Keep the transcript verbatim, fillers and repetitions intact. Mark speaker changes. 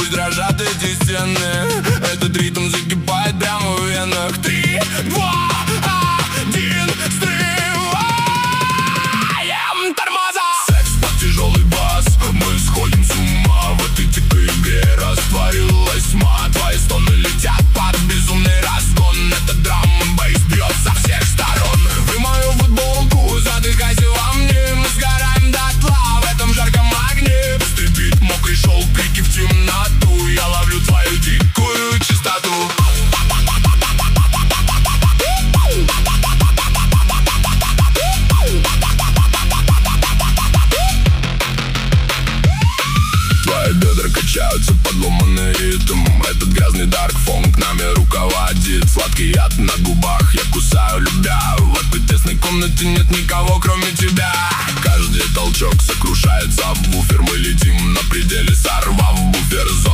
Speaker 1: Пусть дрожат эти стены, этот ритм закипает прямо в венах. Три, два, один, срываем тормоза. Секс под тяжелый бас, мы сходим с ума. В этой дикой игре растворилась тьма. Твои стоны летят под безумный разгон. Этот драм-н-бейс бьет со всех сторон. Вы мою футболку, задыхайся во мне. Мы сгораем дотла в этом жарком огне. Стыпит мокрый шелк, крики в темноту. Я ловлю твою дикую чистоту. Твои бедра качаются под ломаный ритм. Этот грязный дарк-фонк нами руководит. Сладкий яд на губах, я кусаю любя. В этой тесной комнате нет никого, кроме тебя. Каждый толчок сокрушает сабвуфер. Мы летим на пределе, сорвав буфер зон.